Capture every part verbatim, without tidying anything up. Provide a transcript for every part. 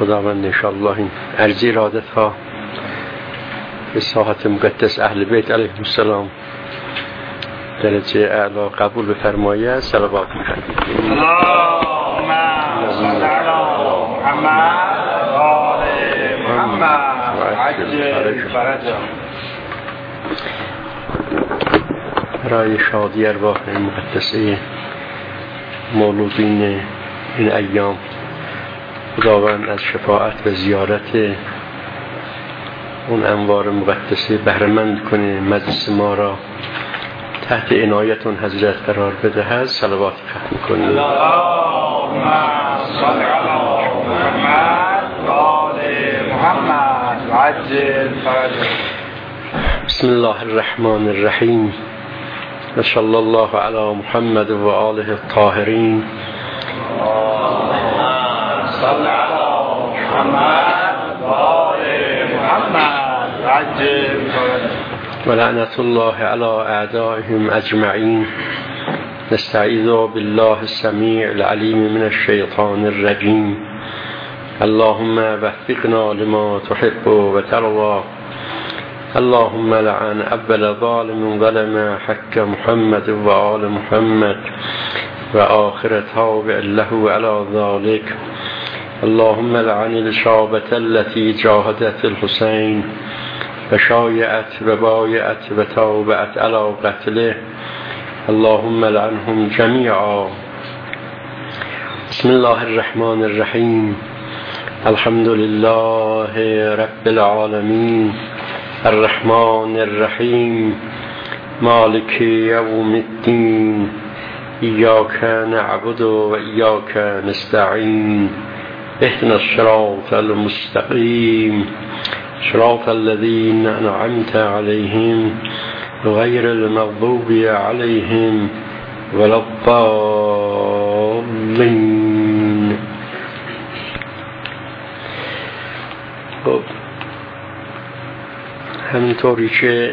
خداوند انشاءالله این ارزی ارادت ها به ساحت مقدس اهل بیت علیهم السلام درجه اعلا قبول بفرماید. صلوات می‌کنیم. اللهم صل علی محمد و آل محمد عجل فرجهم. برای شادی ارواح مقدسه مولودین این ایام خداوند از شفاعت و زیارت اون انوار مقدسه بهره‌مند کنه، مجلس ما را تحت عنایتون حضرت قرار بدهد. صلوات ختم کنیم. اللهم صل علی محمد و آل محمد عجل فرجهم. بسم الله الرحمن الرحیم و صلی الله علی محمد و آله الطاهرین. صل علی محمد و آل محمد عجل فرجهم. و لعنت الله علی اعدائهم اجمعین. نستعیذ بالله السمیع العلیم من الشیطان الرجیم. اللهم وفقنا لما تحب و ترضى. اللهم لعن اول ظالم ظلم حق محمد و آل محمد و آخر تابع له علی ذلك. اللهم لعن الشعبة التي جاهدت الحسين و شایعت و بایعت و تابعت علی قتله. اللهم لعنهم جمیعا. بسم الله الرحمن الرحیم. الحمد لله رب العالمین الرحمن الرحیم مالک یوم الدین. ایاک نعبد و ایاک نستعین. اهدنا الصراط المستقیم صراط الذين أنعمت عليهم غير المغضوب عليهم ولا الضالين. خب همینطوری که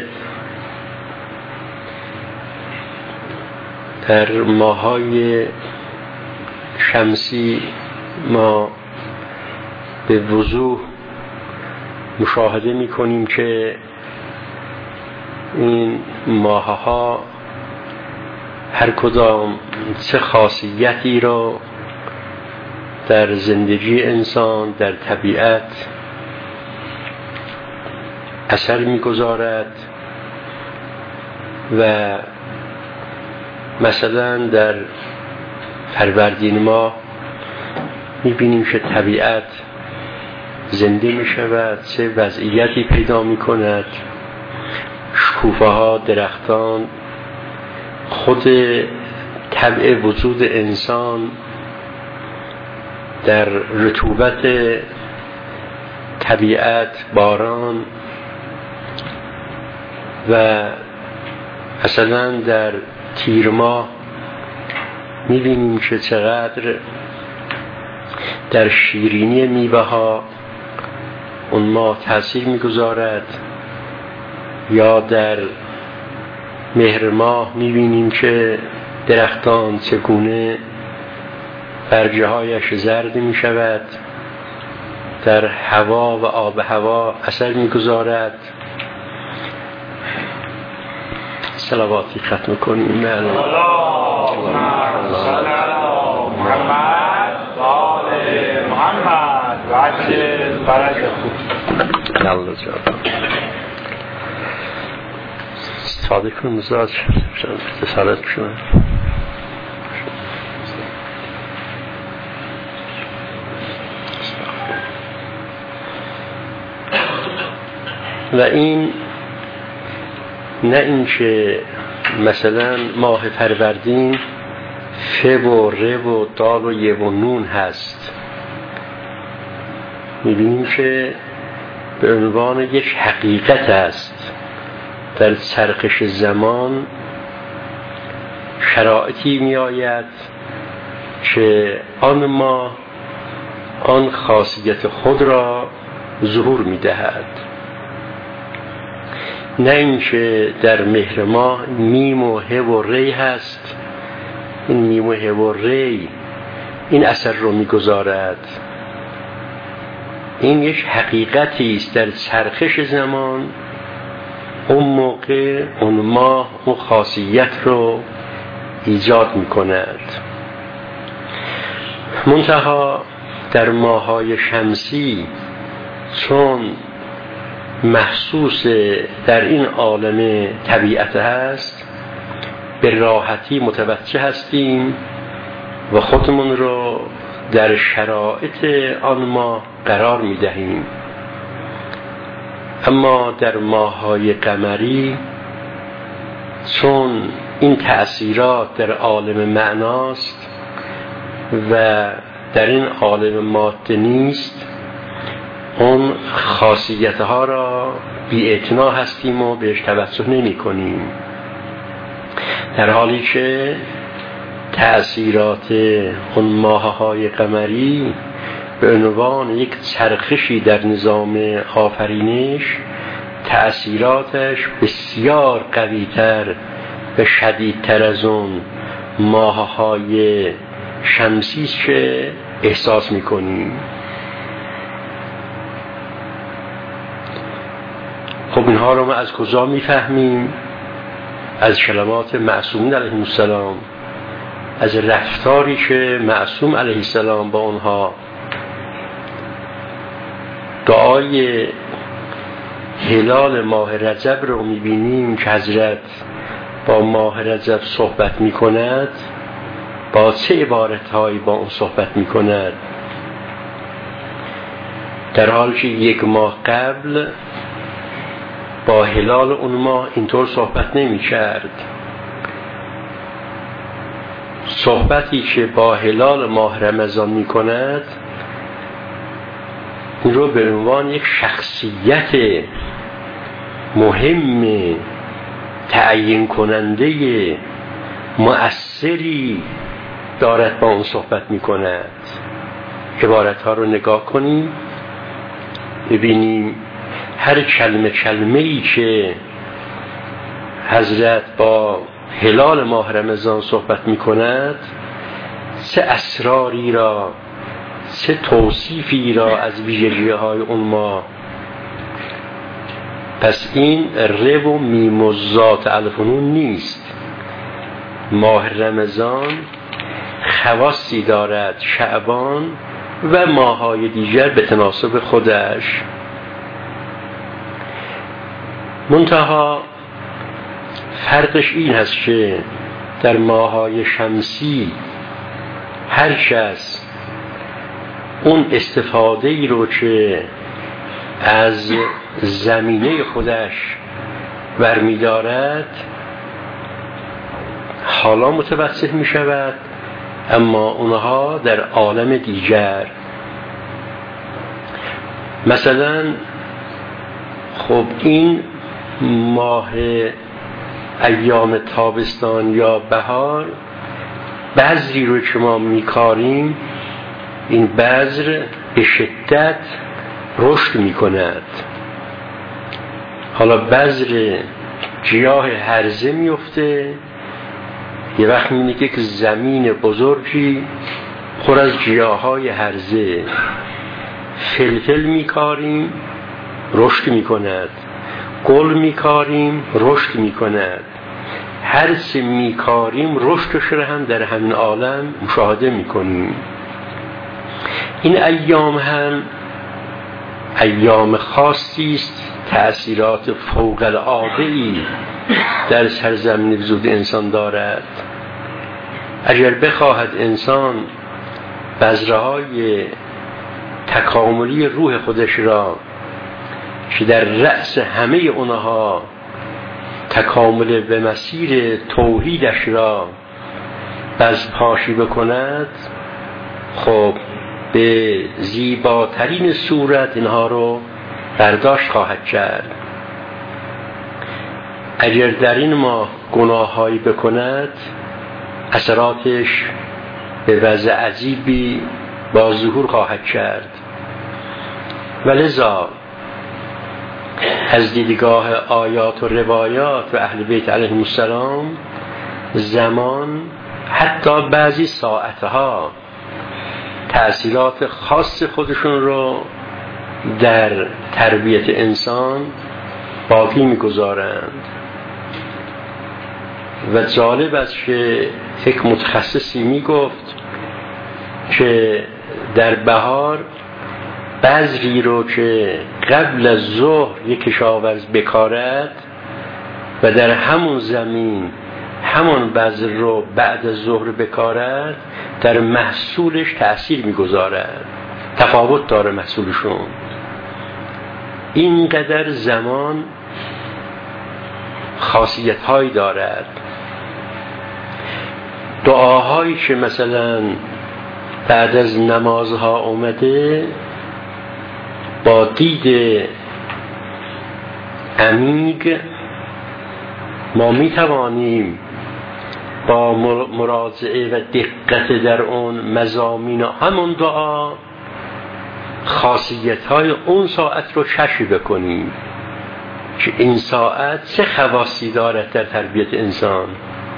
در ماهای شمسی ما به وضوح مشاهده می کنیم که این ماه‌ها هر کدام چه خاصیتی را در زندگی انسان در طبیعت اثر می گذارد. و مثلا در فروردین ماه می بینیم که طبیعت زنده می شود، چه وضعیتی پیدا می کند. شکوفه ها، درختان، خود طبع وجود انسان در رطوبت طبیعت، باران و مثلا در تیر ماه می بینیم که چقدر در شیرینی میوه ها اون ماه تأثیر میگذارد. یا در مهر ماه میبینیم که درختان چگونه برجه هایش زرد میشود، در هوا و آب هوا اثر میگذارد. صلواتی ختم کنیم. اللهم صل علی محمد و آل محمد و عجل فرجهم. الله جان استفاده کنیم مزاج اتصالات بشون. و این نه این که مثلا ماه فروردین ف و ر و دال و ی و نون هست، میبینیم که به عنوان یک حقیقت است. در چرخش زمان شرایطی می آید که آن ما آن خاصیت خود را ظهور می دهد. نه اینکه در مهر ماه میم و ه و ری هست، این میم و ه و ری این اثر رو می گذارد. این یک حقیقتی است در چرخش زمان. اون موقع اون ماه اون خاصیت رو ایجاد می کند. منتها در ماه‌های شمسی چون محسوس در این عالم طبیعت هست، به راحتی متوجه هستیم و خودمون رو در شرایط آن ماه قرار می دهیم. اما در ماه‌های قمری چون این تأثیرات در عالم معناست و در این عالم ماده نیست، اون خاصیتها را بی اعتنا هستیم و بهش توجه نمی کنیم، در حالی که تأثیرات اون ماه‌های قمری به عنوان یک چرخشی در نظام آفرینش تأثیراتش بسیار قوی‌تر و شدیدتر از اون ماه‌های شمسی است که احساس می‌کنیم. خب اینها رو ما از کجا می‌فهمیم؟ از کلمات معصومین علیهم السلام، از رفتاری که معصوم علیه السلام با اونها. دعای هلال ماه رجب رو می‌بینیم که حضرت با ماه رجب صحبت می‌کند. با چه عبارت‌هایی با اون صحبت می‌کند؟ در حالی که یک ماه قبل با هلال اون ماه اینطور صحبت نمی‌کرد. صحبتی که با هلال ماه رمضان می‌کند این رو به عنوان یک شخصیت مهم تعیین کننده مؤثری دارد با اون صحبت می‌کند. عبارت‌ها رو نگاه کنیم ببینیم هر کلمه کلمه‌ای که حضرت با هلال ماه رمضان صحبت می‌کند چه اسراری را، چه توصیفی را از ویژگی‌های اون ماه. پس این ر و میم و ذات الف و نون نیست. ماه رمضان خواصی دارد، شعبان و ماه‌های دیگر به تناسب خودش. منتها فرقش این هست که در ماه‌های شمسی هر کس اون استفاده ای رو که از زمینه خودش برمی دارد حالا متوسط می شود، اما اونها در عالم دیگر. مثلا خب این ماه ایام تابستان یا بهار بذری رو که ما میکاریم، این بذر به شدت رشد میکند. حالا بذر گیاه هرزه میفته، یه وقت میبینی که یک زمین بزرگی پر از گیاهای هرزه. فلفل میکاریم رشد میکند، گل میکاریم رشد میکند. هر چه میکاریم رشدش رو هم در همین عالم مشاهده میکنیم. این ایام هم ایام خاصی است، تأثیرات فوق العاده‌ای در سرزمین وجود انسان دارد. اگر بخواهد انسان بذرهای تکاملی روح خودش را که در رأس همه اونها تکامل به مسیر توحیدش را بزپاشی بکند، خب به زیباترین صورت اینها رو برداشت خواهد کرد. اگر در این ماه گناهایی بکند، اثراتش به وضع عجیبی با ظهور خواهد کرد. ولذا از دیدگاه آیات و روایات و اهل بیت علیهم السلام زمان، حتی بعضی ساعتها تأثیرات خاص خودشون رو در تربیت انسان باقی می‌گذارند. و جالب است که یک متخصصی میگفت که در بهار بذری رو که قبل از ظهر یک کشاورز بکارد و در همون زمین همون بذر رو بعد از ظهر بکارد، در محصولش تأثیر میگذارد، تفاوت داره محصولشون. اینقدر زمان خاصیت هایی دارد. دعاهایی که مثلا بعد از نمازها اومده با دید عمیق ما می توانیم با مراجعه و دقت در اون مضامین و همون دعا خاصیت های اون ساعت رو کشف بکنیم که این ساعت چه خواصی دارد در تربیت انسان.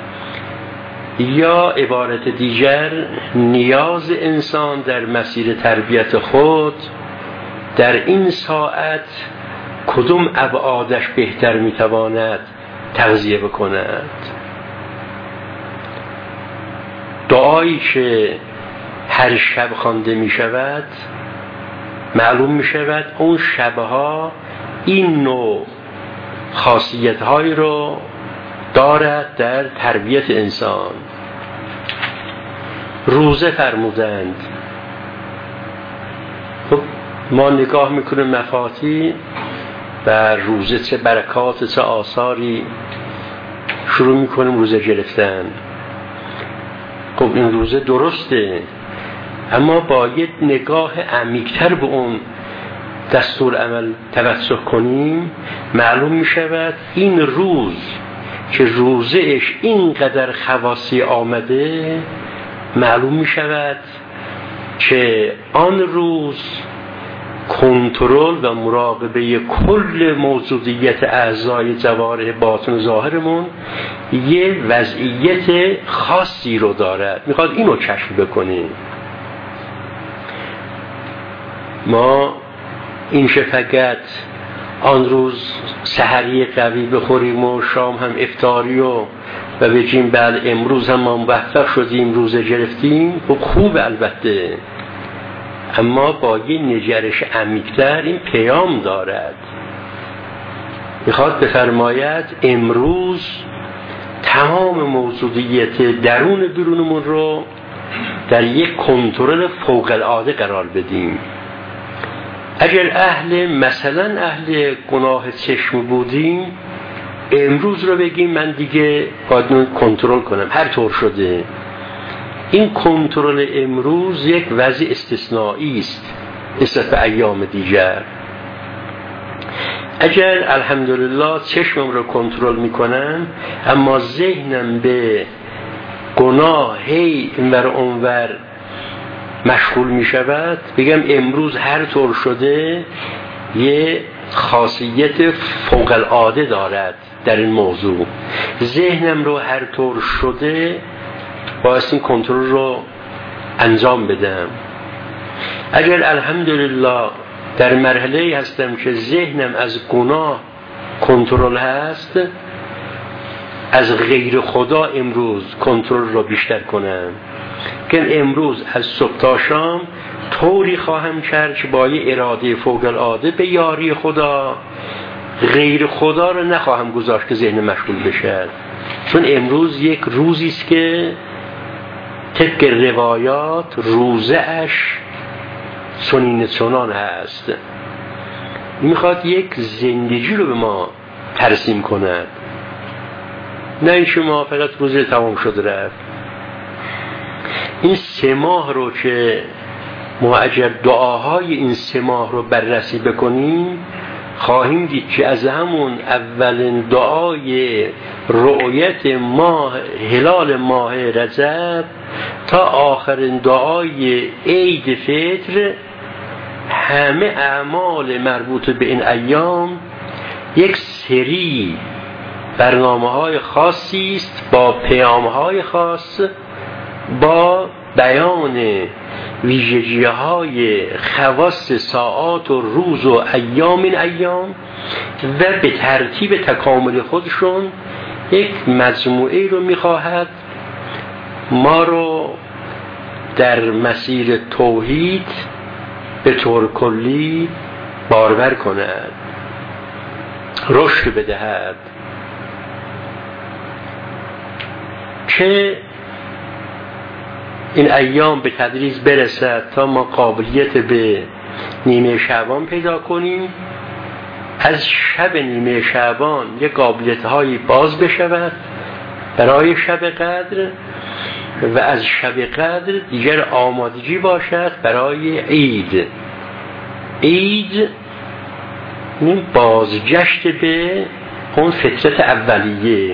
یا عبارت دیگر، نیاز انسان در مسیر تربیت خود در این ساعت کدوم ابعادش بهتر میتواند تغذیه بکند. دعایی که هر شب خوانده می شود، معلوم می شود اون شبها این نوع خاصیت های رو دارد در تربیت انسان. روزه فرمودند. خب ما نگاه میکنیم مفاتی و روزه چه برکات چه آثاری، شروع میکنیم روزه گرفتن. خب این روزه درسته، اما باید نگاه عمیق‌تر به اون دستور عمل توسط کنیم. معلوم میشود این روز که روزهش اینقدر خواصی آمده، معلوم میشود که آن روز کنترل و مراقبه کل موجودیت اعضای جوارح باطن و ظاهرمون یه وضعیت خاصی رو دارد. میخواد اینو کشف بکنیم. ما این که فقط آن روز سحری قوی بخوریم و شام هم افطاری و و بگیم بله امروز هم ما موفق شدیم روزه گرفتیم، خب خوب البته، اما با یه نگرش عمیق‌تر این پیام دارد. میخواد بفرماید امروز تمام موجودیت درون بیرونمون رو در یک کنترل فوق العاده قرار بدیم. اگر اهل مثلا اهل گناه چشم بودیم، امروز رو بگیم من دیگه باید کنترل کنم هر طور شده. این کنترل امروز یک وضع استثنایی است نسبت به ایام دیگر. اگر الحمدلله چشمم رو کنترل میکنم اما ذهنم به گناه هی اینور اونور مشغول میشود، بگم امروز هر طور شده یه خاصیت فوق العاده دارد در این موضوع، ذهنم رو هر طور شده باید این کنترل رو انجام بدم. اگر الحمدلله در مرحله هستم که ذهنم از گناه کنترل هست، از غیر خدا امروز کنترل رو بیشتر کنم که امروز از صبح تا شام طوری خواهم کرد که با یه اراده فوق العاده به یاری خدا غیر خدا رو نخواهم گذاشت که ذهن مشغول بشه، چون امروز یک روزی است که طبق روایات روزه اش چنین چنان هست. میخواد یک زندگی رو به ما ترسیم کند، نه این شما فقط روزه تمام شده رفت. این سه ماه رو که ما اگر دعاهای این سه ماه رو بررسی بکنیم، خواهیم دید که از همون اولین دعای رؤیت ماه هلال ماه رجب تا آخرین دعای عید فطر، همه اعمال مربوط به این ایام یک سری برنامه های خاصی است با پیام های خاص، با بیان ویژگی های خواص ساعات و روز و ایام این ایام و به ترتیب تکامل خودشون یک مجموعه رو میخواهد ما رو در مسیر توحید به طور کلی بارور کند، رشد بدهد، که این ایام به تدریج برسد تا ما قابلیت به نیمه شعبان پیدا کنیم، از شب نیمه شعبان یک قابلیت هایی باز بشود برای شب قدر و از شب قدر دیگر آمادگی باشد برای عید. عید این بازگشت به اون فطرت اولیه.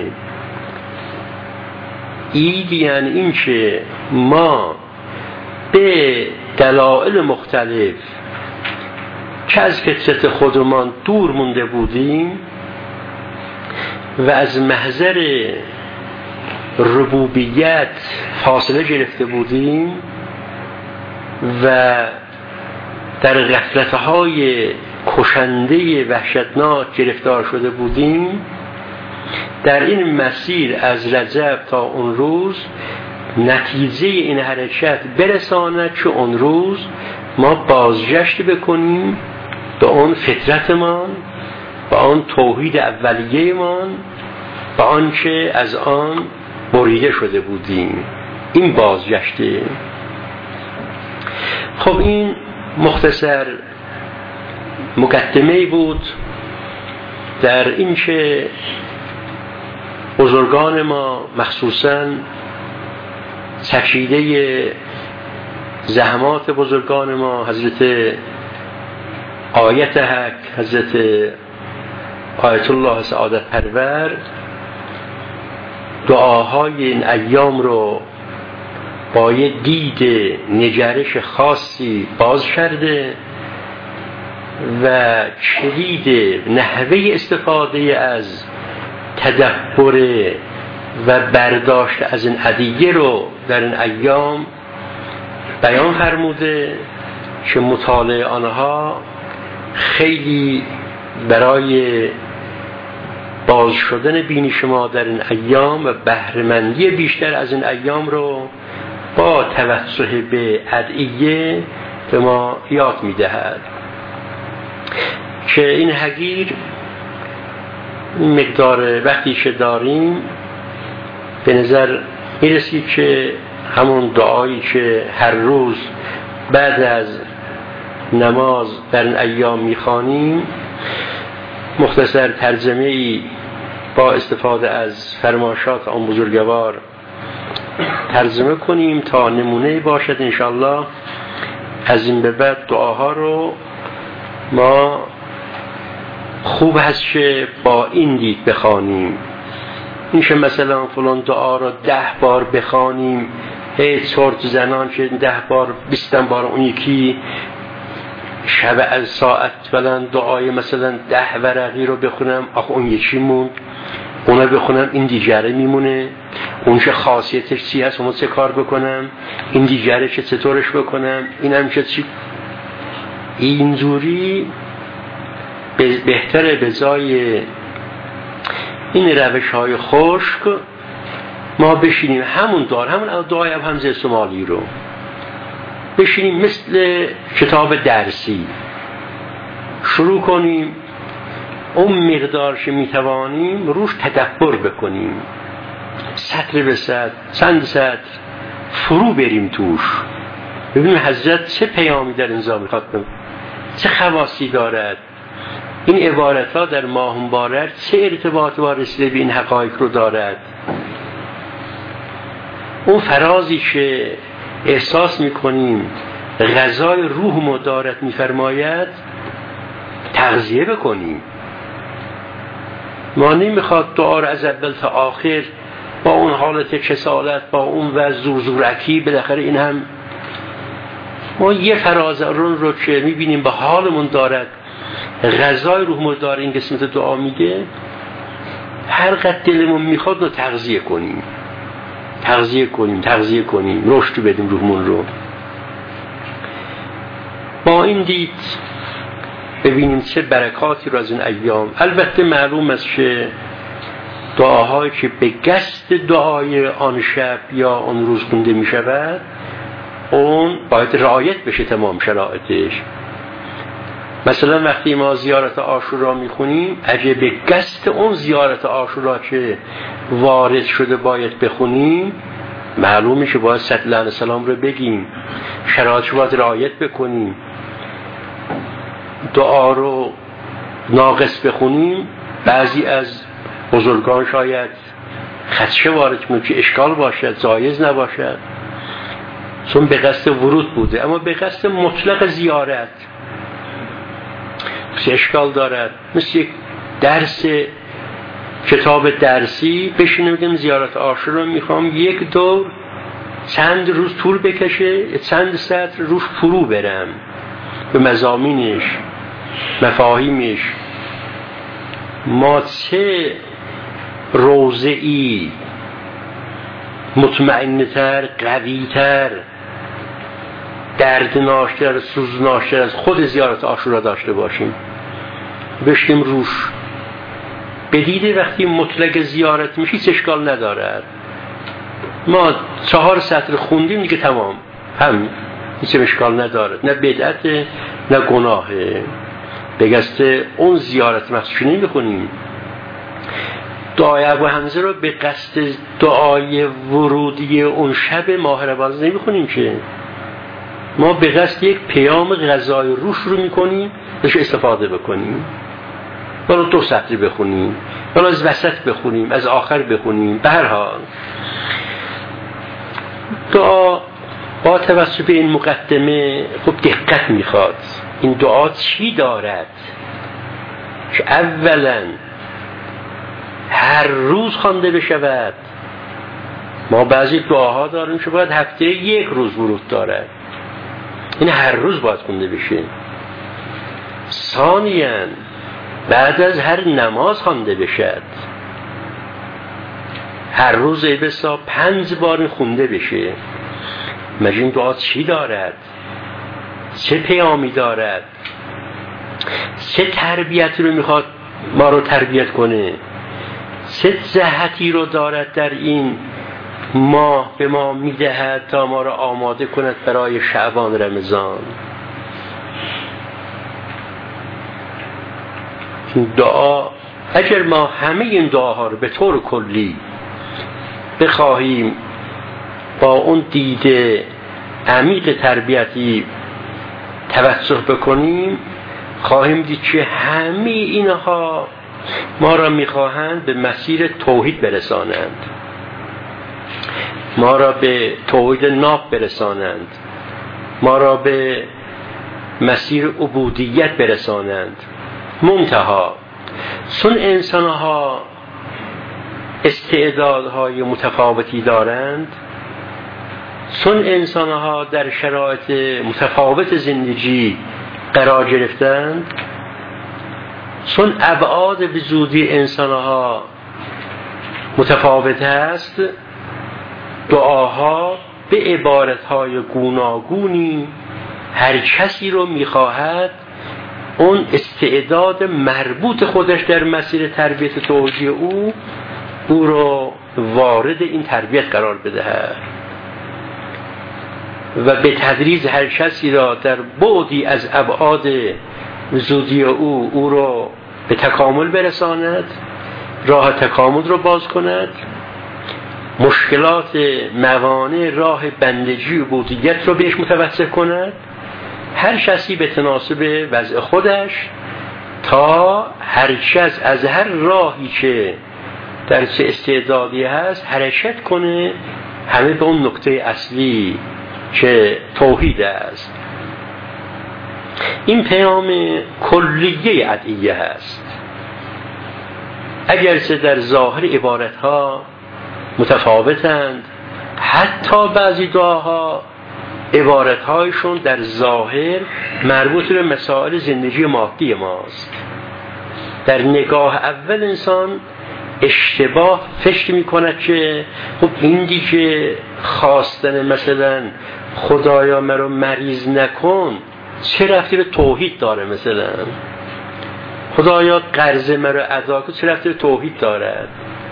عید یعنی این که ما به دلایل مختلف که از فطرت خودمان دور مونده بودیم و از محضر ربوبیت فاصله گرفته بودیم و در غفلت‌های کشنده وحشتناک گرفتار شده بودیم، در این مسیر از رجب تا اون روز نتیجه این حرکت برساند که اون روز ما بازگشت بکنیم به اون فطرتمان، به آن توحید اولیه‌مان، به آن که از آن بریده شده بودیم. این بازگشته. خب این مختصر مقدمه بود در این که بزرگان ما مخصوصاً چکیده زحمات بزرگان ما حضرت آیت حق، حضرت آیت الله سعادت پرور، دعاهای این ایام رو با یه دید نگرش خاصی باز کرده و کلید نحوه استفاده از تدبر و برداشت از این ادعیه رو در این ایام بیان فرموده که مطالعه آنها خیلی برای باز شدن بینی شما در این ایام و بهره‌مندی بیشتر از این ایام رو با توسط به ادعیه به ما یاد می‌دهد که این حقیر مقدار وقتی که داریم به نظر میرسید که همون دعایی که هر روز بعد از نماز در این ایام میخوانیم مختصر ترجمه ای با استفاده از فرمایشات آن بزرگوار ترجمه کنیم تا نمونه باشد انشالله. از این به بعد دعاها رو ما خوب هست که با این دید بخوانیم. این که مثلا فلان دعا رو ده بار بخوانیم، هی چرت زنان که ده بار بیستن بار اون یکی شب از ساعت فلان دعای مثلا ده ورقی رو بخونم، آخه اون یکی موند، اونا بخونم این دیگره میمونه، اون چه خاصیتش چی هست، اون چه کار بکنم، این دیگره چه چطورش بکنم، این هم چه چی. اینجوری بهتره به جای این روش های خشک ما بشینیم همون دار همون دعای هم همزه سومالی رو بشینیم مثل کتاب درسی شروع کنیم، اون مقدار که میتوانیم روش تدبر بکنیم، سطر به سطر چند سطر فرو بریم توش، ببینیم حضرت چه پیامی در انزا میخواد کنیم، چه خواصی دارد، این عبارت ها در ماه مبارک چه ارتباط با رسیده به این حقایق رو دارد. اون فرازی که احساس میکنیم غذای روح مدارت میفرماید تغذیه بکنیم. ما نمیخواد دعا رو از اول تا آخر با اون حالت کسالت با اون وضع زورزورکی، بالاخره این هم ما یه فراز رو رو که میبینیم به حالمون دارد غذای روح مدار این قسمت دعا میگه هر قد دلمون میخواد رو تغذیه کنیم. تغذیه کنیم تغذیه کنیم رشد بدیم روحمون رو. با این دید ببینیم چه برکاتی رو از این ایام. البته معلوم است که دعاهایی که به قصد دعای آن شب یا آن روز خونده می شود اون باید رعایت بشه تمام شرایطش. مثلا وقتی ما زیارت عاشورا می خونیم اگه به قصد اون زیارت عاشورا که وارد شده باید بخونیم معلومه که باید صلی الله علیه وسلم رو بگیم، شرایطش باید رعایت بکنیم. دعا رو ناقص بخونیم بعضی از بزرگان شاید خدشه وارد کنه که اشکال باشد جایز نباشد چون به قصد ورود بوده، اما به قصد مطلق زیارت چه اشکال دارد؟ مثل یک درس کتاب درسی بشینه بگم زیارت عاشورا میخوام یک دور چند روز طول بکشه چند سطر روش فرو برم به مضامینش مفاهیمش. ما چه روضه‌ای مطمئن‌تر قوی‌تر دردناکتر سوزناکتر از خود زیارت عاشورا داشته باشیم بشیم روش. بدیده وقتی مطلق زیارت میشی هیچ اشکال ندارد. ما چهار سطر خوندیم دیگه تمام هم هیچ اشکال ندارد، نه بدعت نه گناهه. به قصد اون زیارت مخصوصی نمیخونیم. دعای ابو حمزه رو به قصد دعای ورودی اون شب ماه رمضان نمیخونیم که ما به قصد یک پیام غذای روح رو میکنیم بهش استفاده بکنیم. حالا دو سطر بخونیم حالا از وسط بخونیم از آخر بخونیم. به هر حال دعا با توسط این مقدمه خب دقت میخواد. این دعا چی دارد که اولا هر روز خوانده بشود. ما بعضی دعاها داریم که باید هفته یک روز ورود دارد، این هر روز باید خونده بشه. ثانیاً بعد از هر نماز خوانده بشد، هر روز ای بسا پنج بار خونده بشه. مگه این دعا چی دارد؟ چه پیامی دارد؟ چه تربیتی رو میخواد ما رو تربیت کنه؟ چه جهتی رو دارد در این ماه به ما میدهد تا ما رو آماده کند برای شعبان رمضان؟ دعا اگر ما همه این دعاها رو به طور کلی بخواهیم با اون دیده عمیق تربیتی توجه بکنیم خواهیم دید که همه اینها ما را میخواهند به مسیر توحید برسانند، ما را به توحید ناب برسانند، ما را به مسیر عبودیت برسانند. منتها چون انسانها استعدادهای متفاوتی دارند، چون انسانها در شرایط متفاوت زندگی قرار گرفتند، چون ابعاد وجودی انسانها متفاوت است، دعاها به عبارتهای گوناگونی هر کسی رو میخواهد اون استعداد مربوط خودش در مسیر تربیت توحیدی او او رو وارد این تربیت قرار بدهد و به تدریج هر کسی را در بعدی از ابعاد وجودی او او رو به تکامل برساند، راه تکامل رو باز کند، مشکلات موانع راه بندگی و عبودیت رو بهش متوسل کند، هر کسی به تناسب وضع خودش تا هر کس از هر راهی که در چه استعدادی هست حرکت کنه همه به اون نکته اصلی که توحید است. این پیام کلیه ادعیه هست. اگرچه در ظاهر عبارتها متفاوتند، حتی بعضی دعاها عبارتهایشون در ظاهر مربوط به مسائل زندگی مادی ماست. در نگاه اول انسان اشتباه فکر میکنه که خب این دیگه خواستن مثلا خدایا مرا مریض نکن چه رفتی به توحید داره، مثلا خدایا قرض مرا ادا کن چه رفتی به توحید دارد،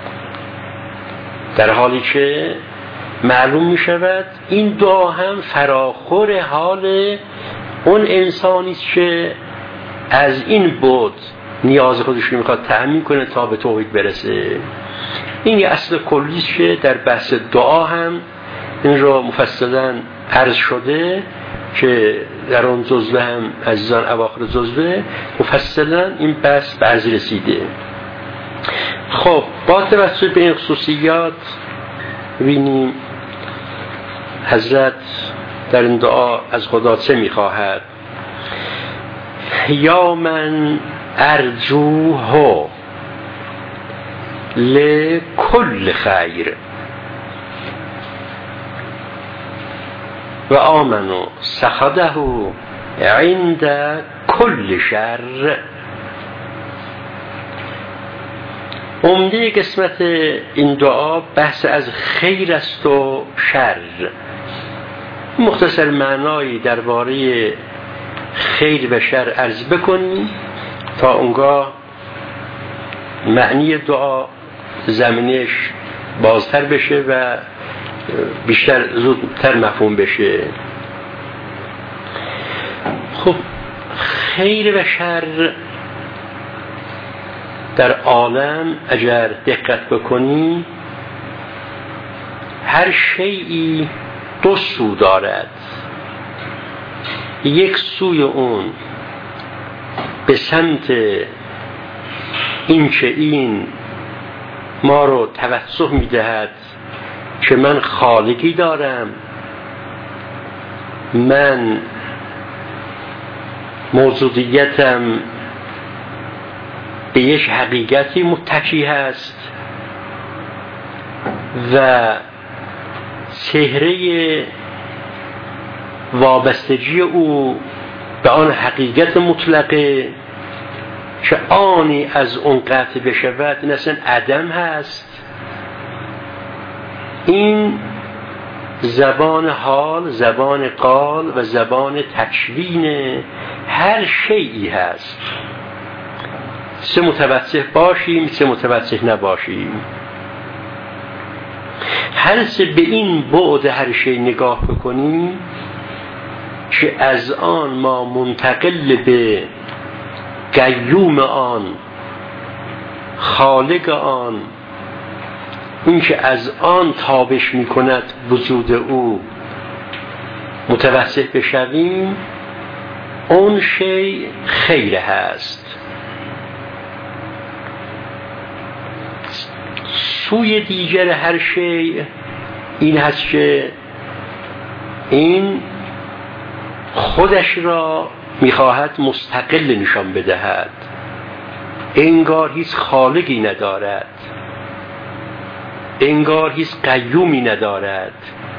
در حالی که معلوم می شود این دعا هم فراخور حال اون انسانی است که از این بود نیاز خودش رو میخواد تأمین کنه تا به توحید برسه. این یه اصل کلی است که در بحث دعا هم این رو مفصلا عرض شده که در اون جزوه هم عزیزان اواخر جزوه مفصلا این بحث به عرض رسیده. خب با توجه به این خصوصیات ببینیم حضرت در این دعا از خدا چه میخواهد. یا من ارجوه لکل خیر و آمنو سخده عند کل شر. عمده قسمت این دعا بحث از خیر است و شر. مختصر معنایی درباره خیر و شر عرض بکنیم تا اونگاه معنی دعا زمینش بازتر بشه و بیشتر زودتر مفهوم بشه. خب خیر و شر در عالم اگر دقت بکنی هر شیئی دو سو دارد. یک سوی اون به سمت این که این ما رو توسط میدهد که من خالقی دارم، من موجودیتم به یک حقیقتی متکی هست و چهره وابستگی او به آن حقیقت مطلقه که آنی از اون قطع بشود این اصلا عدم هست. این زبان حال، زبان قال و زبان تکوین هر شیئی هست، چه متوسط باشیم چه متوسط نباشیم. هر چه به این بعد هر شی نگاه بکنیم که از آن ما منتقل به قیوم آن، خالق آن، این که از آن تابش می کند وجود او متوسط بشویم، اون شی خیر هست. سوی دیگر هر شی این هست که این خودش را میخواهد مستقل نشان بدهد، انگار هیچ خالقی ندارد، انگار هیچ قیومی ندارد،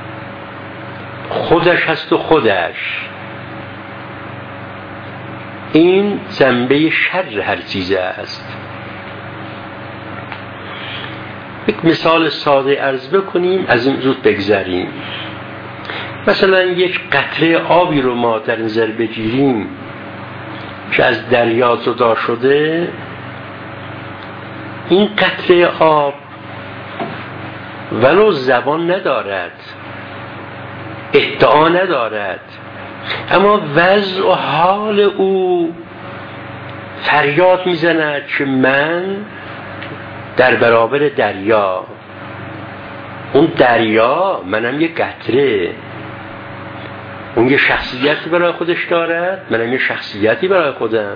خودش هست و خودش. این جنبه شر هر چیز است. یک مثال ساده عرض بکنیم از این زود بگذریم. مثلا یک قطره آبی رو ما در نظر بگیریم که از دریا جدا شده. این قطره آب ولو زبان ندارد، ادعا ندارد، اما وضع و حال او فریاد میزند که من در برابر دریا، اون دریا منم یک قطره، اون یه شخصیتی برای خودش دارد، منم یه شخصیتی برای خودم.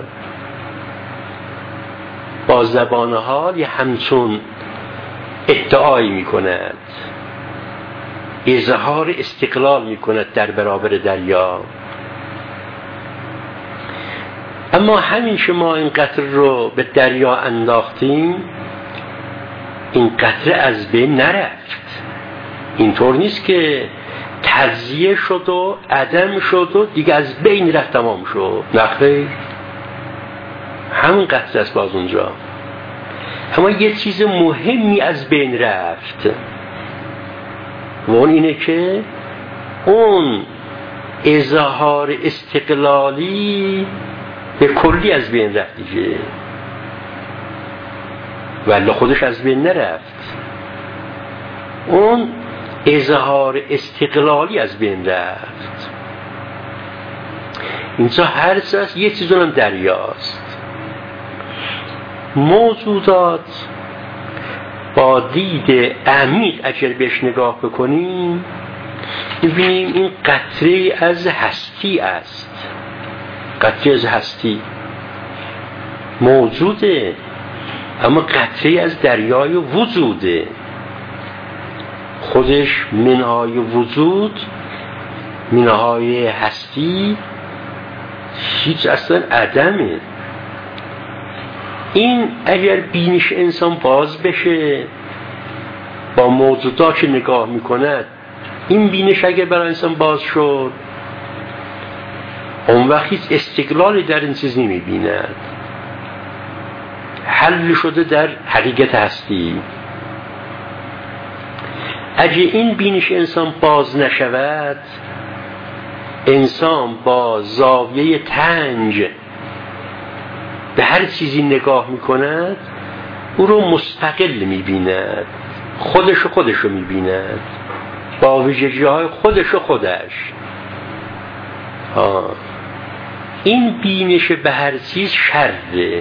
با زبان حال یه همچون ادعایی می کند، اظهار استقلال می کند در برابر دریا. اما همین که ما این قطره رو به دریا انداختیم، این قطره از بین نرفت. اینطور نیست که تجزیه شد و عدم شد و دیگه از بین رفت تمام شد، نخیر، همین قطره است باز اونجا. اما یه چیز مهمی از بین رفت و اون اینه که اون اظهار استقلالی به کلی از بین رفت دیگه، ولی خودش از بین نرفت، اون اظهار استقلالی از بین رفت. اینجا هر چیز یه چیز اونم دریاست. موجودات با دید عمیق اگر بهش نگاه بکنیم می‌بینیم این قطره از هستی است. قطره از هستی موجوده، اما قطره از دریای وجوده. خودش منهای وجود، منهای هستی، هیچ اصلا عدمه. این اگر بینش انسان باز بشه، با موجودات نگاه میکند، این بینش اگر برای انسان باز شد، اون وقت هیچ استقلالی در این چیز نمیبیند، حل شده در حقیقت هستی. اگر این بینش انسان باز نشود، انسان با زاویه تنج به هر چیزی نگاه میکند، او رو مستقل میبیند، خودش و خودش رو میبیند، با ویژگی های خودش و خودش. ها. این بینش به هر چیز شره.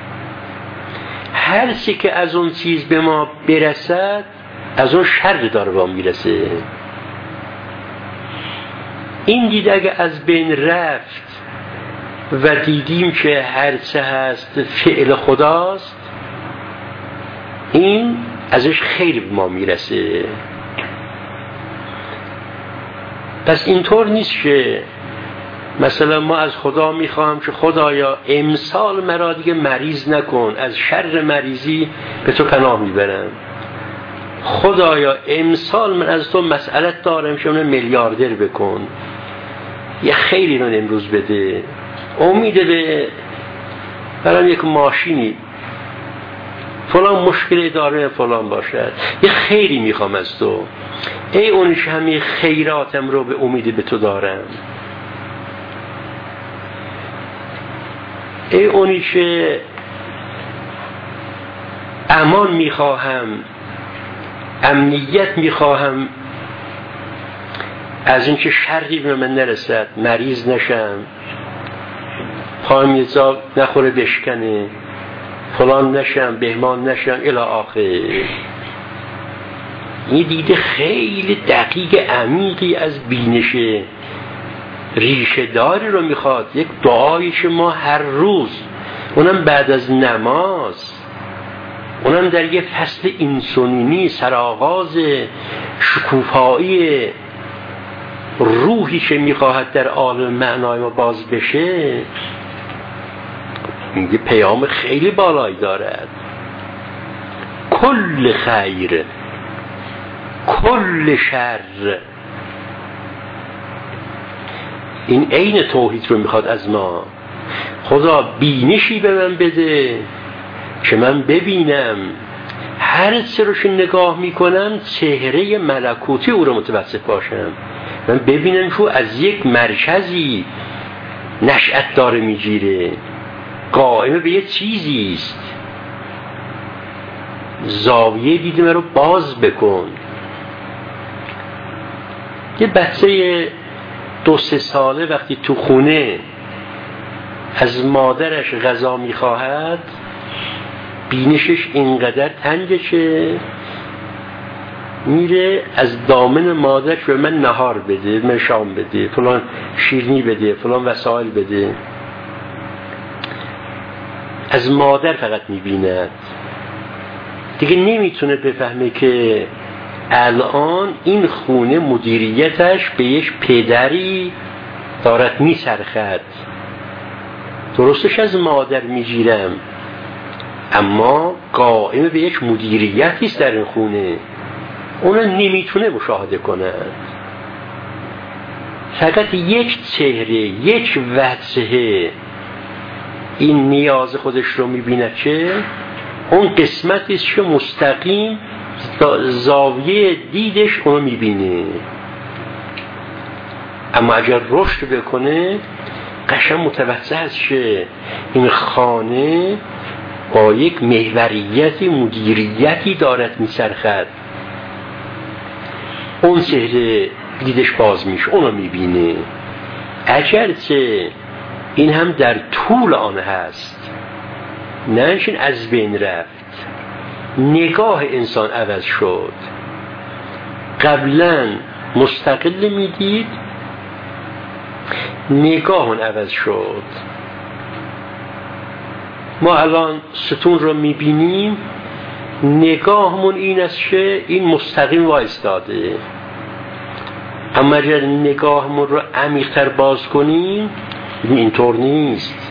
هر چی که از اون چیز به ما برسد از اون شر داره با میرسه. این دید اگه از بین رفت و دیدیم که هر چه هست فعل خداست، این ازش خیر به ما میرسه. پس اینطور نیست که مثلا ما از خدا میخواهم که خدایا امسال مرا دیگه مریض نکن، از شر مریضی به تو پناه میبرم. خدایا امسال من از تو مسئلت دارم که من میلیاردر بکن، یه خیلی من امروز بده، امیده به برام یک ماشینی، فلان مشکل اداره فلان باشد، یه خیری میخوام از تو. ای اونش همه خیراتم رو به امید به تو دارم. ای اونش امان میخواهم، امنیت میخواهم از اینکه شری به من نرسد، مریض نشم، پایم یه جا نخوره بشکنه، فلان نشم، بهمان نشم الی آخر. این دیده خیلی دقیق عمیقی از بینش ریشه داری رو میخواد. یک دعایش ما هر روز، اونم بعد از نماز، اونم در یک فصل اینسونینی سرآغاز شکوفایی روحی که میخواهد در عالم معنای ما باز بشه، این پیام خیلی بالایی دارد. کل خیر کل شر، این عین توحید رو میخواد از ما. خدا بینشی به من بده که من ببینم هر چه روش نگاه میکنم چهره ملکوتی او رو متوسط باشم، من ببینم که از یک مرکزی نشأت داره میگیره، قائم به یه چیزی است. زاویه دید من رو باز بکن. یه بچه دو سه ساله وقتی تو خونه از مادرش غذا میخواهد، بینشش اینقدر تنگشه، میره از دامن مادرش به من نهار بده، من شام بده، فلان شیرنی بده، فلان وسایل بده. از مادر فقط میبیند، دیگه نمیتونه بفهمه که الان این خونه مدیریتش به یک پدری دارد میچرخد. درستش از مادر میگیرم، اما قائم به یک مدیریتی است در این خونه، اون نمیتونه مشاهده کنه. فقط یک چهره، یک وجهه این نیاز خودش رو میبینه که اون قسمتی است که مستقیم زاویه دیدش اونو میبینه. اما اگر رشد بکنه قشنگ متوجه است که این خانه با یک محوریتی مدیریتی دارد میچرخد، اون چهره دیدش باز میشه، اونو میبینه. اگرچه این هم در طول آن هست، نه اینکه از بین رفت. نگاه انسان عوض شد. قبلا مستقل میدید، نگاه اون عوض شد. ما الان ستون رو میبینیم، نگاهمون این است که این مستقیم وایستاده. اما اگر نگاهمون رو عمیق‌تر باز کنیم اینطور نیست.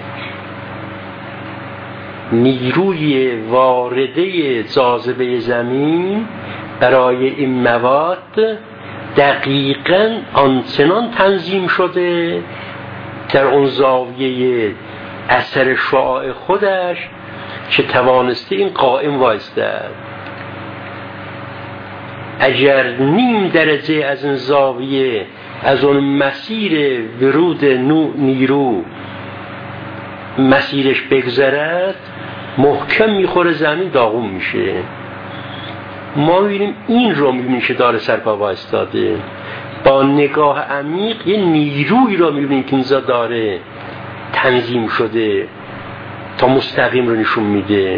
نیروی وارده جاذبه زمین برای این مواد دقیقاً آنچنان تنظیم شده در اون زاویه اثر شعاع خودش که توانسته این قائم وایسته. اگر نیم درجه از این زاویه از اون مسیر ورود نیرو مسیرش بگذرد، محکم میخوره زمین، داغون میشه. ما میبینیم این رو میبینیم که داره سرپا وایستاده. با نگاه عمیق یه نیروی رو میبینیم که اینجا داره تنظیم شده تا مستقیم رو نشون میده.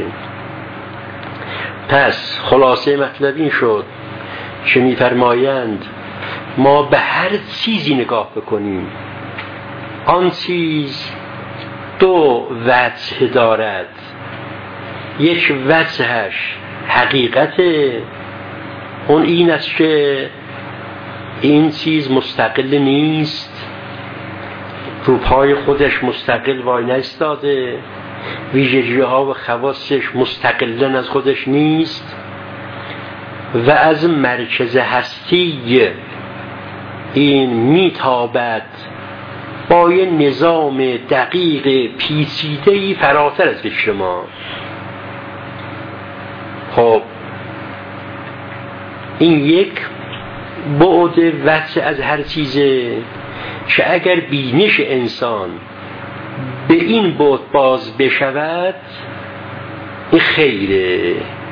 پس خلاصه مطلب این شد که میفرمایند ما به هر چیزی نگاه بکنیم، آن چیز دو وجه دارد. یک وجهش حقیقت اون این است که این چیز مستقل نیست، رو پای خودش مستقل وای نایستاده، ویژگی ها و خواصش مستقلن از خودش نیست و از مرکز هستی این میتابد با یه نظام دقیق پیچیده‌ای فراتر از فکر ما. خب این یک بعد وجه از هر چیزه که اگر بینش انسان به این بعد باز بشود، این خیره،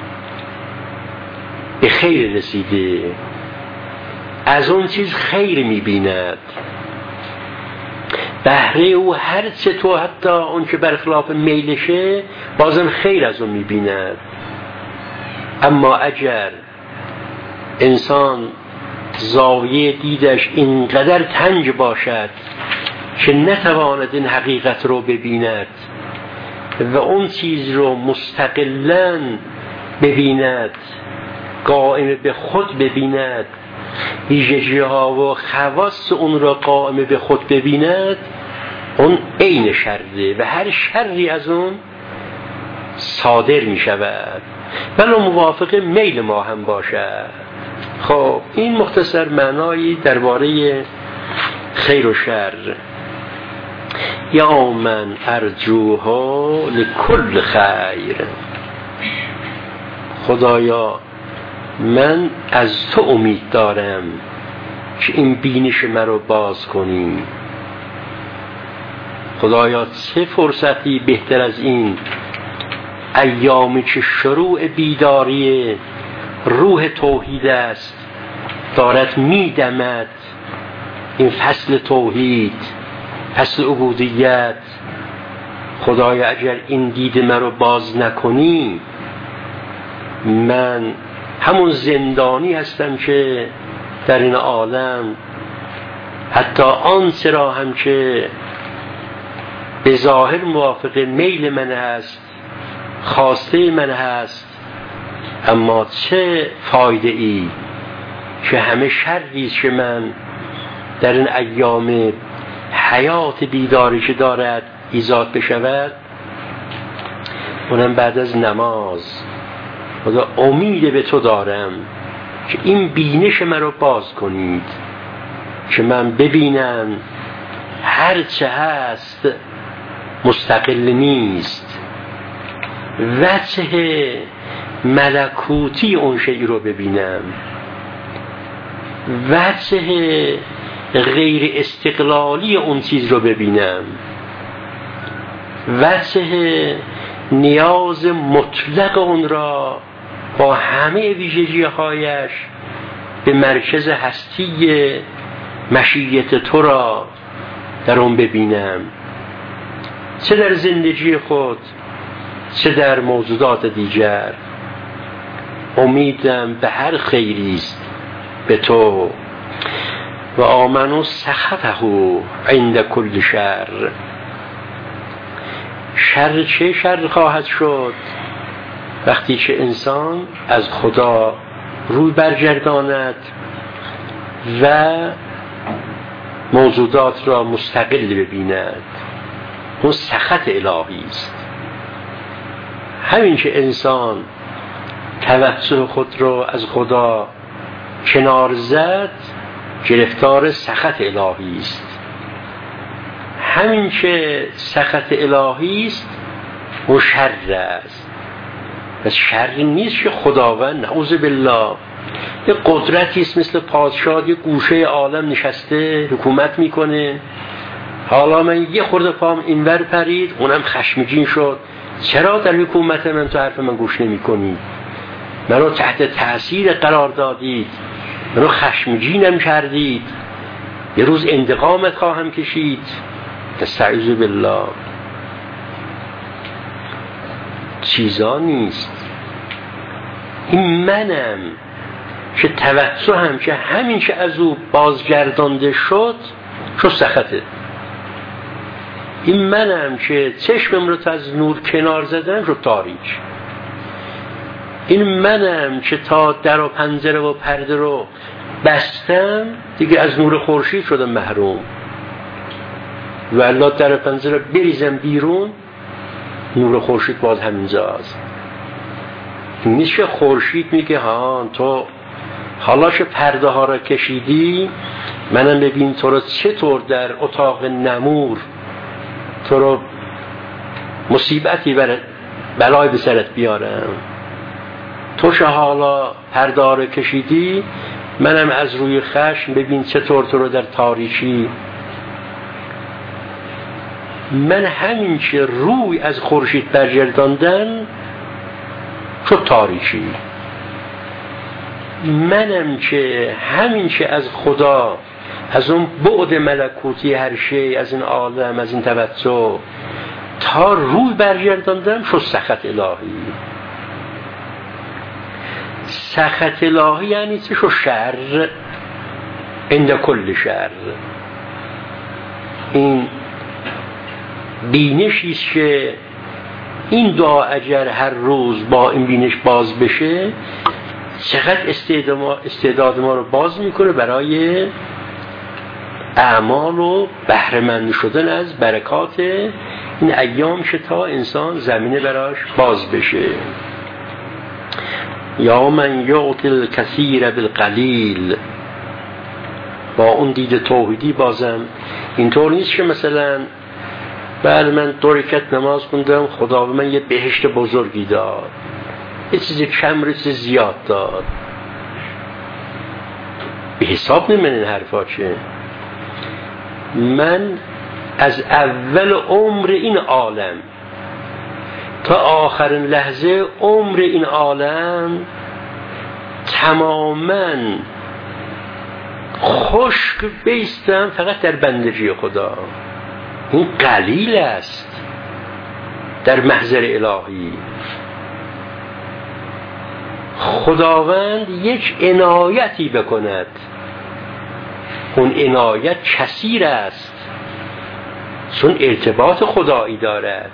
به خیر رسیده، از اون چیز خیر میبیند. بهره او هر چه تو حتی اون که برخلاف میلشه بازم خیر از اون میبیند. اما اگر انسان زاویه دیدش اینقدر تنگ باشد که نتواند این حقیقت رو ببیند و اون چیز رو مستقلاً ببیند، قائم به خود ببیند، ویژگی ها و خواص اون را قائم به خود ببیند، اون عین شره و هر شری از اون صادر می شود ولو موافق میل ما هم باشد. خب این مختصر معنایی درباره خیر و شر. یا من ارجوها لکل خیر، خدایا من از تو امید دارم که این بینش من رو باز کنی. خدایا چه فرصتی بهتر از این ایامی که شروع بیداری روح توحید است، دارد میدمد این فصل توحید، فصل عبودیت. خدایا اگر این دید من رو باز نکنی، من همون زندانی هستم که در این عالم حتی آن چرا هم که به ظاهر موافق میل من هست، خواسته من هست، اما چه فایده ای که همه شری که من در این ایام حیات بیداری که دارد ایجاد بشود، اونم بعد از نماز. خدا امید به تو دارم که این بینش من رو باز کنید که من ببینم هر چه هست مستقل نیست، وجه ملکوتی اون شیء رو ببینم، وجه غیر استقلالی اون چیز رو ببینم، وجه نیاز مطلق اون را با همه ویژگی‌هایش به مرکز هستی مشیت تو را در اون ببینم، چه در زندگی خود چه در موجودات دیگر. امیدم به هر خیریست به تو. و آمنو سخطه عند کل شر. شر چه شر خواهد شد؟ وقتی که انسان از خدا روی برگرداند و موجودات را مستقل ببیند، اون سخط الهی است. همین که انسان توجه خود را از خدا کنار زد، گرفتار سخط الهی است. همین که سخط الهی است، اون شر است. پس شر نیست که خداوند نعوذ بالله یه قدرتی است مثل پادشاه یه گوشه عالم نشسته حکومت میکنه، حالا من یه خورده پام اینور پرید اونم خشمگین شد، چرا در حکومت من تو حرف من گوش نمی کنید؟ منو تحت تأثیر قرار دادید، منو خشمگینم کردید، یه روز انتقامت خواهم کشید. استعوذ بالله. چیزا نیست. این منم که توجهم که همین که از او بازگردانده شد شد سخطه. این منم که چشمم رو از نور کنار زدم شد تاریک. این منم که تا در و پنجره و پرده رو بستم دیگه از نور خورشید شدم محروم. و الله در و پنجره بریزم بیرون، نور خورشید باز همینجاست. نیست که خورشید میگه ها تو حالا که پرده ها را کشیدی، منم ببین تو رو چطور در اتاق نمور تو رو مصیبتی بر بلای به سرت بیارم. تو که حالا پرده ها را کشیدی، منم از روی خشم ببین چطور تو رو در تاریکی. من همین که روی از خورشید برگرداندن شد تاریکی. منم که همین که از خدا، از اون بعد ملکوتی هر شی، از این عالم، از این توجه تا روی برگرداندم شد سخط الهی. سخط الهی یعنی چه؟ شد شر عند کل شر. این بینشیست که این دعا اگر هر روز با این بینش باز بشه، چقدر استعداد ما رو باز میکنه برای اعمال و بهره‌مند شدن از برکات این ایام که تا انسان زمینه براش باز بشه. یا من یعطی الکثیر بالقلیل. با اون دید توحیدی بازم اینطور نیست که مثلا بله من دو رکعت نماز خوندم خدا به من یه بهشت بزرگی داد، یه چیز کم رو چیز زیاد داد. به حساب نمین این حرفا چه؟ من از اول عمر این عالم تا آخرین لحظه عمر این عالم تماما خشک بیستم فقط در بندگی خدا. این قلیل است در محضر الهی. خداوند یک عنایتی بکند، اون عنایت کثیر است چون ارتباط خدایی دارد.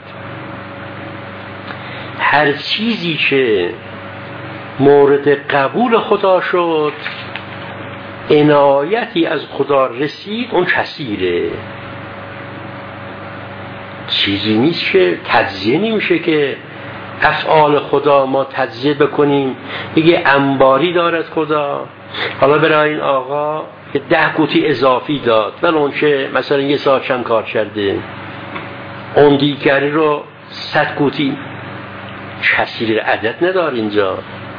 هر چیزی که مورد قبول خدا شد، عنایتی از خدا رسید، اون کثیره. چیزی نیست که تجزیه نمیشه که افعال خدا ما تجزیه بکنیم بگه انباری دارد خدا، حالا برای این آقا که ده قوطی اضافی داد ولی اون که مثلا یه ساعت کم کار کرده، اون دیگری رو صد قوطی کثیر عدد نداره اینجا.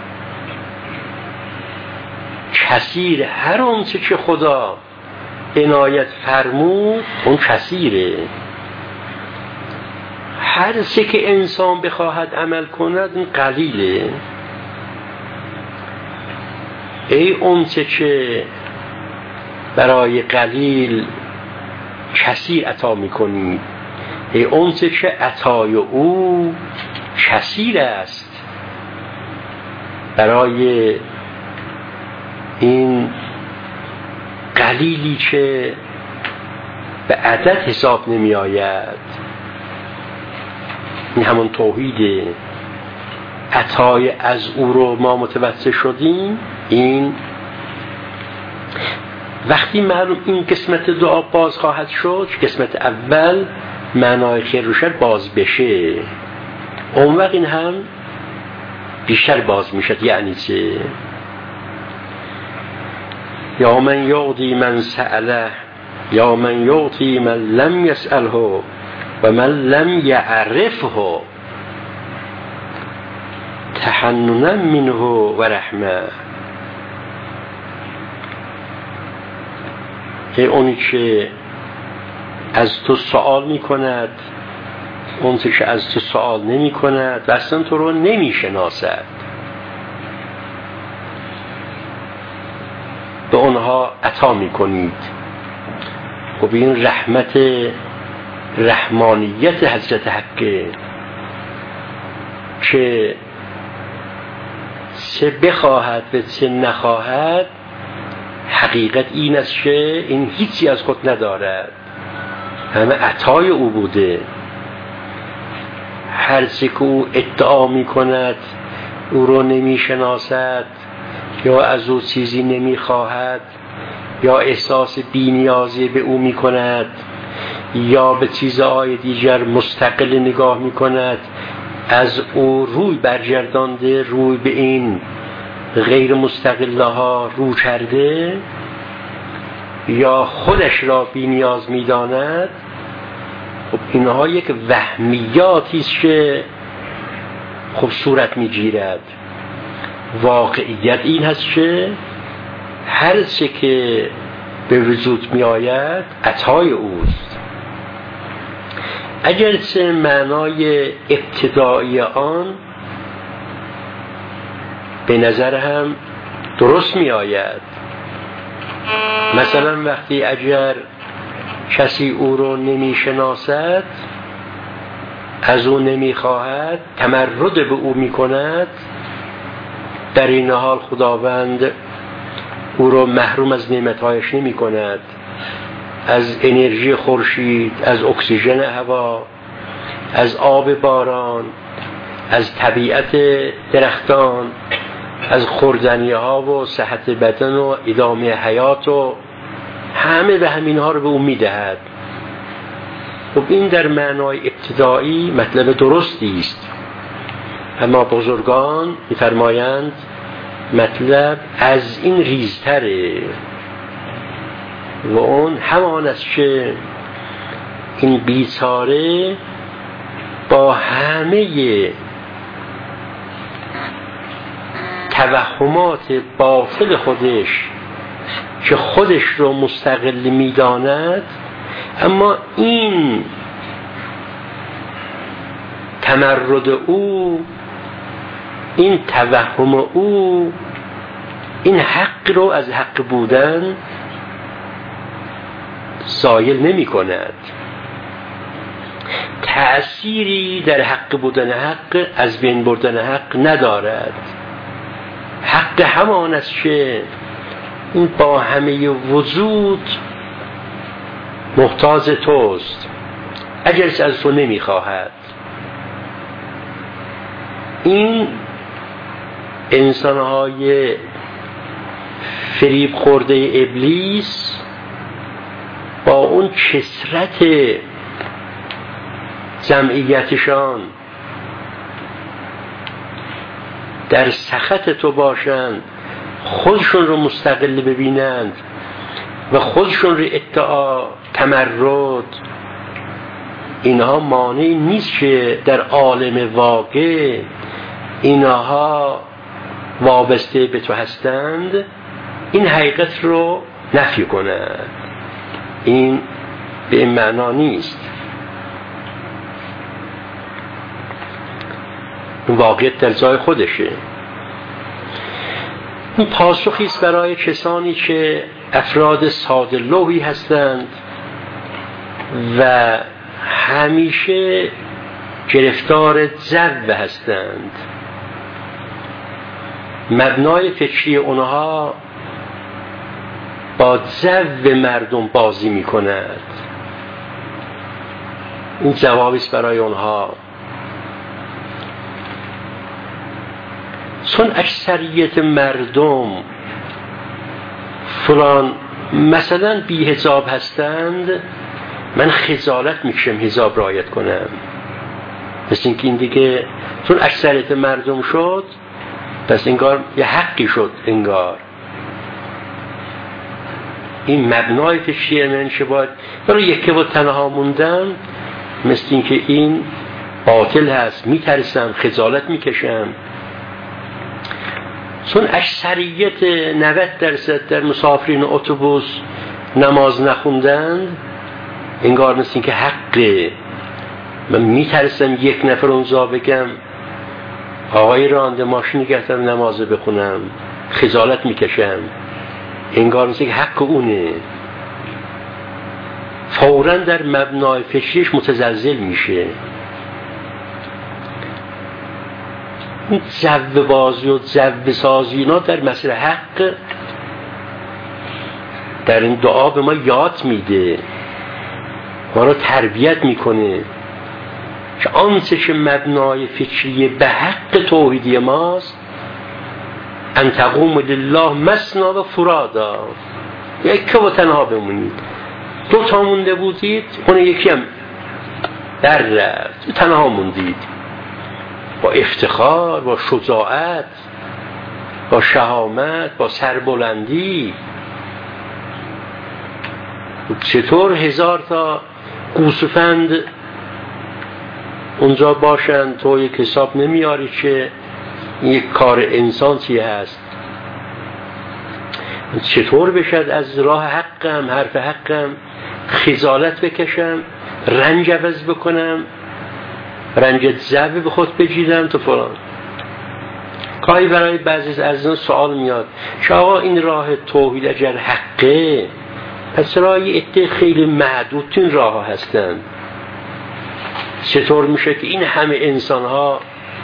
کثیر هر آنچه که خدا عنایت فرمود اون کثیره. هر چه که انسان بخواهد عمل کند این قلیله. ای آنچه که برای قلیل کثیر عطا میکنید، ای آنچه که عطای او کثیر است برای این قلیلی که به عدد حساب نمی آید. این همون توحیده. عطای از او رو ما متوسل شدیم. این وقتی معلوم این قسمت دعا باز خواهد شد، قسمت اول معنای خیر روشن باز بشه، اون وقت این هم بیشتر باز میشد. یعنی چه؟ یا من یعطی من سأله یا من یعطی من لم یسأله و من لم یعرفه تحننا منه و رحمه. ای اونی که از تو سوال می کند، اونی که از تو سوال نمی کند و اصلا تو رو نمی شناسد، به اونها عطا می کنید. و به این رحمت رحمانیت حضرت حقه که چه بخواهد و چه نخواهد، حقیقت این است که این هیچی از خود ندارد، همه عطای او بوده. هر چه که او ادعا می کند او رو نمی شناسد یا از او چیزی نمی خواهد یا احساس بی‌نیازی به او می کند یا به چیزهای دیگر مستقل نگاه می کند، از او روی برگردانده، روی به این غیر مستقله ها رو کرده یا خودش را بی‌نیاز می داند. خب اینها یک وهمیاتی است که خب صورت می گیرد. واقعیت این هست که هر چه که به وجود می آید عطای اوست. اگرچه معنای ابتدایی آن به نظر هم درست می آید. مثلا وقتی اگر کسی او رو نمی شناسد، از او نمی خواهد، تمرد به او می کند، در این حال خداوند او رو محروم از نعمتهایش نمی کند، از انرژی خورشید، از اکسیژن هوا، از آب باران، از طبیعت درختان، از خوردنی ها و صحت بدن و ادامه حیات و همه به همین ها رو به او می دهد. خب این در معنای ابتدایی مطلب درستی است، اما بزرگان می فرمایند مطلب از این ریزتره و اون همان است که این بیچاره با همه توهمات باطل خودش که خودش رو مستقل می داند، اما این تمرد او، این توهم او، این حق رو از حق بودن زایل نمی کند. تأثیری در حق بودن حق از بین بردن حق ندارد. حق همان است که این با همه وجود محتاج توست، اگرچه از تو نمی خواهد. این انسانهای فریب خورده ابلیس با اون کثرت جمعیتشان در سخط تو باشند، خودشون رو مستقل ببینند و خودشون رو ادعا تمرد اینها مانعی نیست که در عالم واقع اینها وابسته به تو هستند این حقیقت رو نفی کنند. این به این معنا نیست. این واقعیت در جای خودشه. این پاسخی است برای کسانی که افراد ساده لوحی هستند و همیشه گرفتار جو هستند. مبنای فکری اونها با جو مردم بازی می کند. این جوابی است برای اونها. چون اکثریت مردم فلان مثلا بی حجاب هستند، من خجالت میکشم حجاب رعایت کنم. مثل اینکه این دیگه چون اکثریت مردم شد پس انگار یه حقی شد. انگار این مبنای فکری من چه باید برای یکی و تنها موندم، مثل اینکه این باطل هست، میترسم، خجالت میکشم. چون اکثریت نود درصد در مسافرین اتوبوس نماز نخوندن، انگار مثل این که حقه. من میترسم یک نفر اونجا بگم آقای راننده ماشین گرفتم نماز بخونم، خجالت میکشم. انگار مثل که حق اونه. فوراً در مبنای فکریش متزلزل میشه. این جو بازی و جو سازی اینا در مسیر حق در این دعا به ما یاد میده، ما را تربیت میکنه که آنچه که مبنای فکری به حق توحیدی ماست، ان تقوم لله مثنی و فرادا، یک و تنها بمونید. دو تا مونده بودید، اون یکی هم در رفت، تنها موندید. با افتخار، با شجاعت، با شهامت، با سربلندی. چطور هزار تا گوسفند اونجا باشن تو یک حساب نمیاری که یک کار انسان چیه هست؟ چطور بشد از راه حقم، حرف حقم خجالت بکشم، رنج عوض بکنم، رنج ضربه به خود بجیدم تو فلان. گاهی برای بعضی از این سوال میاد که آقا این راه توحید اگر حقه، پس راه یه عده خیلی معدود این راه ها هستن، چطور میشه که این همه انسان ها؟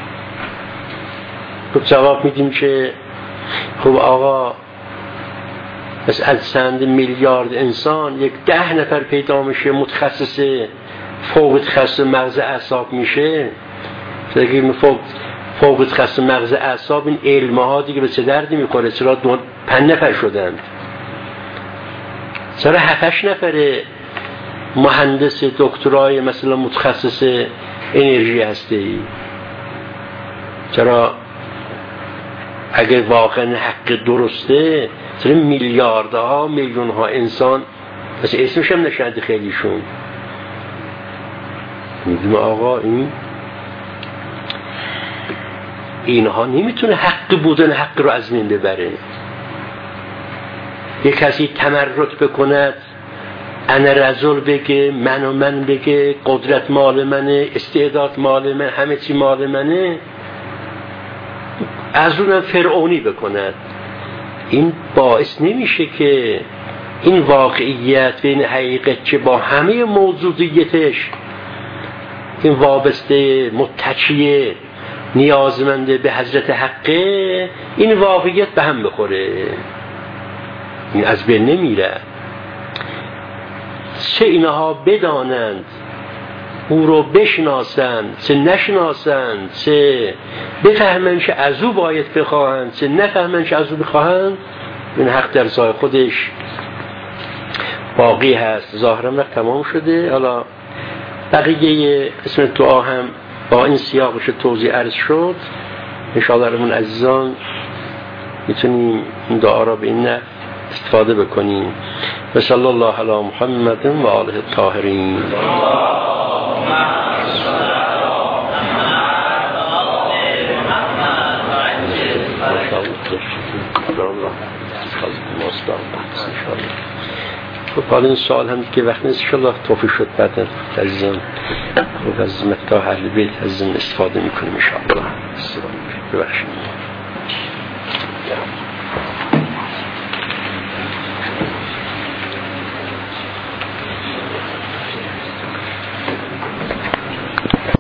خب جواب میدیم که خب آقا پس از چند میلیارد انسان یک ده نفر پیدا میشه متخصص فوق تخصص مغز اعصاب میشه. دیگه فوق فوق تخصص مغز اعصاب این علم ها دیگه به چه دردی میخوره؟ چرا دو پنج نفر شدند؟ چرا هفتش نفر مهندس دکترای مثلا متخصص انرژی هستی؟ چرا اگر واقعا حق درسته چرا میلیاردها میلیون ها انسان پس اسمش هم نشنده خیلیشون؟ میدونم آقا این اینها نمیتونه حق بودن حق رو از من ببره. یک کسی تمرد بکند، انا رزول بگه، من و من بگه، قدرت مال منه، استعداد مال من، همه چی مال منه، از اونم فرعونی بکند. این باعث نمیشه که این واقعیت و این حقیقت که با همه موجودیتش این وابسته متکیه نیازمنده به حضرت حقه، این واقعیت به هم بخوره. این از بین نمیره. چه اینها بدانند او رو بشناسند، چه نشناسند، چه بفهمند که از او باید بخواهند، چه نفهمند که از او بخواهند، این حق در ذات خودش باقی هست. ظاهرا وقت تمام شده. حالا بقیه اسم دعا هم با این سیاقش توضیح عرض شد. انشاءالله رمون عزیزان میتونیم این دعا را به این نفع استفاده بکنیم. و صلی الله علی محمد و آله الطاهرین. خب حالا این سوال هم که وقت نیست انشاءالله توفیق شد بعدا عزیزم خب از مقدار اهل بیت عزیزم استفاده میکنیم انشاءالله. ببخشید.